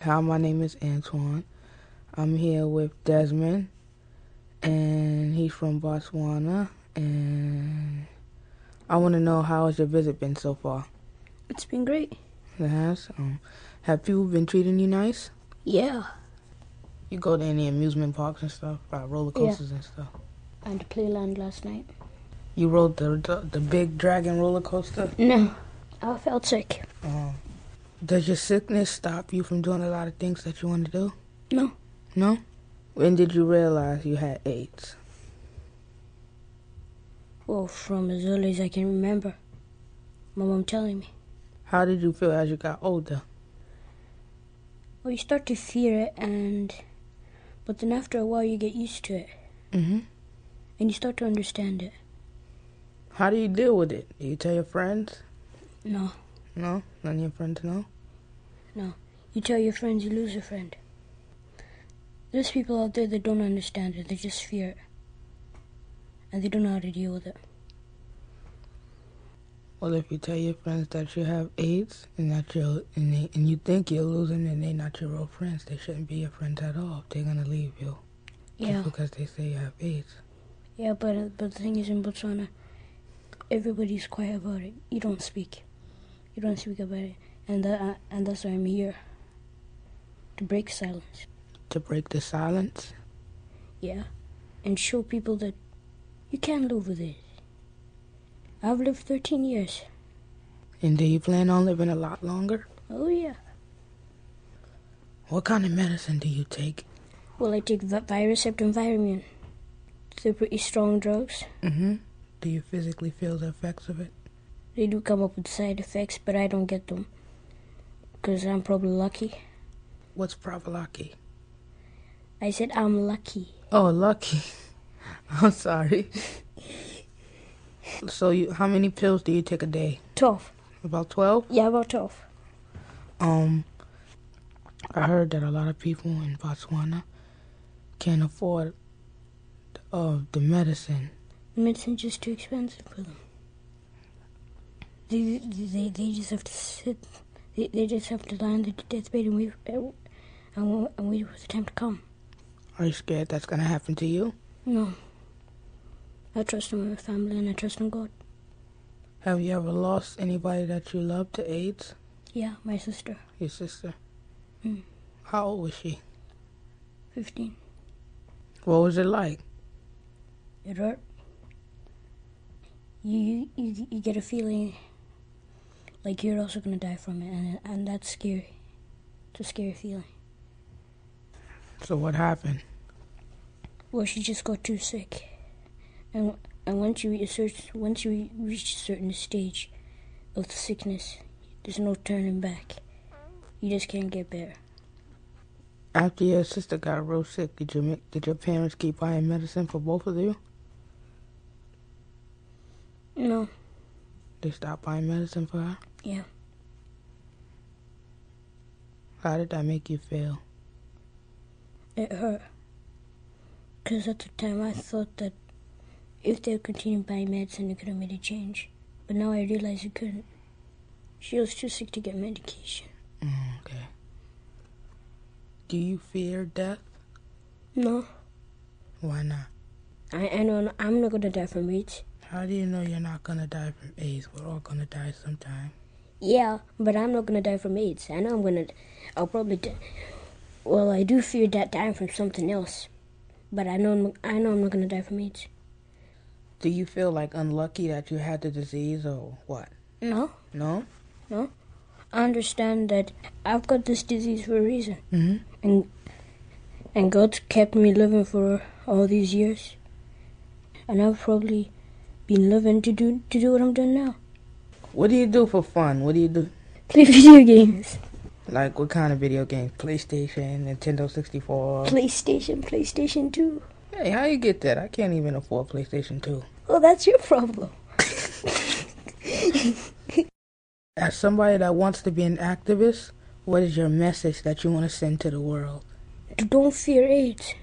Hi, my name is Antoine. I'm here with Desmond, and he's from Botswana, and I want to know, how has your visit been so far? It's been great. It has? Have people been treating you nice? Yeah. You go to any amusement parks and stuff, roller coasters and stuff? I went to Playland last night. You rode the big dragon roller coaster? No. I felt sick. Does your sickness stop you from doing a lot of things that you want to do? No. No? When did you realize you had AIDS? Well, from as early as I can remember. My mom telling me. How did you feel as you got older? Well, you start to fear it, but then after a while you get used to it. Mm-hmm. And you start to understand it. How do you deal with it? Do you tell your friends? No. No? None of your friends know? No. You tell your friends, you lose a friend. There's people out there that don't understand it. They just fear it. And they don't know how to deal with it. Well, if you tell your friends that you have AIDS and that and you think you're losing, and they're not your real friends, they shouldn't be your friends at all. They're gonna leave you. Yeah. Just because they say you have AIDS. Yeah, but the thing is, in Botswana, everybody's quiet about it. You don't speak. You don't speak about it, and that's why I'm here. To break silence. To break the silence? Yeah, and show people that you can live with it. I've lived 13 years. And do you plan on living a lot longer? Oh, yeah. What kind of medicine do you take? Well, I take Viracept and Viramune. They're pretty strong drugs. Mm-hmm. Do you physically feel the effects of it? They do come up with side effects, but I don't get them. Because I'm probably lucky. What's lucky? I said I'm lucky. Oh, lucky. I'm sorry. So how many pills do you take a day? 12. About 12? Yeah, about 12. I heard that a lot of people in Botswana can't afford the medicine. The medicine's just too expensive for them. They just have to sit. They just have to lie on their deathbed and wait for the time to come. Are you scared that's gonna happen to you? No. I trust in my family and I trust in God. Have you ever lost anybody that you love to AIDS? Yeah, my sister. Your sister? Mm. How old was she? 15. What was it like? It hurt. You get a feeling like you're also gonna die from it, and that's scary. It's a scary feeling. So what happened? Well, she just got too sick, and once you reach a certain stage of the sickness, there's no turning back. You just can't get better. After your sister got real sick, did your parents keep buying medicine for both of you? No. They stopped buying medicine for her? Yeah. How did that make you feel? It hurt. Because at the time I thought that if they continued buying medicine, it could have made a change. But now I realize it couldn't. She was too sick to get medication. Okay. Do you fear death? No. Why not? I know I'm not going to die from AIDS. How do you know you're not going to die from AIDS? We're all going to die sometime. Yeah, but I'm not going to die from AIDS. I know I'll probably die. Well, I do fear that dying from something else. But I know I'm not going to die from AIDS. Do you feel like unlucky that you had the disease or what? No. No? No. I understand that I've got this disease for a reason. Mm-hmm. And God's kept me living for all these years. And I've probably been living to do what I'm doing now. What do you do for fun? What do you do? Play video games. Like what kind of video games? PlayStation, Nintendo 64? PlayStation 2. Hey, how you get that? I can't even afford PlayStation 2. Well, that's your problem. As somebody that wants to be an activist, what is your message that you want to send to the world? Don't fear AIDS.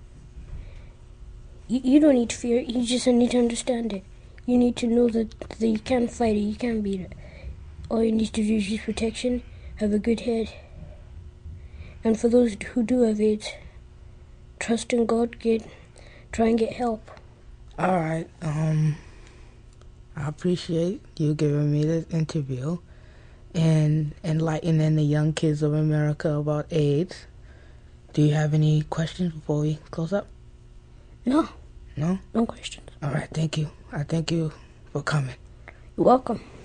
You don't need to fear it. You just need to understand it. You need to know that you can fight it, you can beat it. All you need to do is use protection, have a good head, And for those who do have AIDS, trust in God, try and get help. All right. I appreciate you giving me this interview and enlightening the young kids of America about AIDS. Do you have any questions before we close up? No. No? No questions. All right. Thank you. I thank you for coming. You're welcome.